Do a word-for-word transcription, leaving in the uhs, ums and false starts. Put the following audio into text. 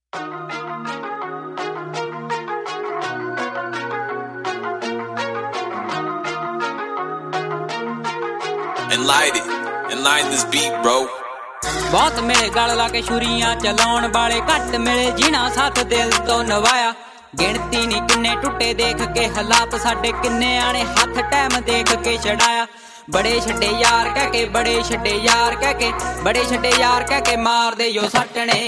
Enlight it, enlighten this beat, bro. बहुत मिले गल ला के छुरियां चलाउण वाले, घट मिले जिन्हां साथ दिल तो नवाया। गिणती नहीं किन्ने टुटे देख के हालात साडे, किन्ने आने हथ टाइम देख के छड़ाया। बड़े छड्डे यार कह के, बड़े छड्डे यार कह के, बड़े छड्डे यार कह के मार दे जो सट्टने।